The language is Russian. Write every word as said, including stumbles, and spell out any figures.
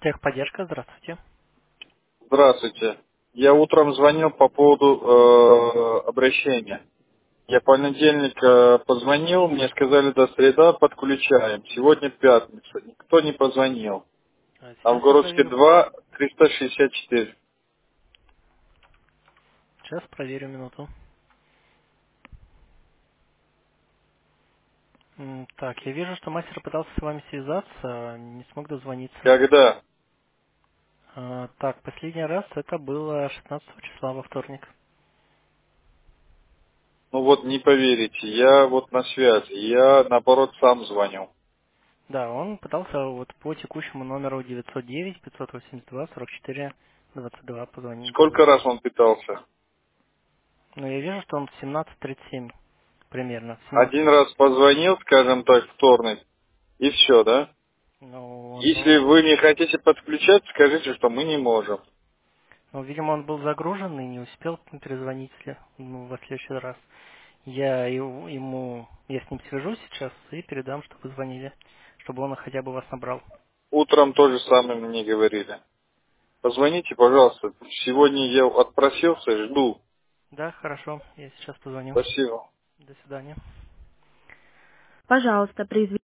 Техподдержка, здравствуйте. Здравствуйте. Я утром звонил по поводу э, обращения. Я понедельник э, позвонил, мне сказали до среда подключаем. Сегодня пятница. Никто не позвонил. А, Сейчас я Новгородский проверю. два, триста шестьдесят четыре. Сейчас проверю минуту. М, Так, я вижу, что мастер пытался с вами связаться, не смог дозвониться. Когда? А, Так, последний раз это было шестнадцатого числа во вторник. Ну вот не поверите, я вот на связи. Я наоборот сам звоню. Да, он пытался вот по текущему номеру девятьсот девять пятьсот восемьдесят два сорок четыре двадцать два позвонить. Сколько раз он пытался? Но я вижу, что он в семнадцать тридцать семь примерно. В Один семнадцать. раз позвонил, скажем так, вторник, и все, да? Ну, Если ну, вы не хотите подключать, скажите, что мы не можем. ну, видимо, он был загружен и не успел перезвонить если- ну, во следующий раз. Я его- ему, я с ним свяжусь сейчас и передам, что вы звонили, чтобы он хотя бы вас набрал. Утром то же самое мне говорили. Позвоните, пожалуйста. Сегодня я отпросился, жду. Да, хорошо, я сейчас позвоню. Спасибо. До свидания. Пожалуйста, произведите.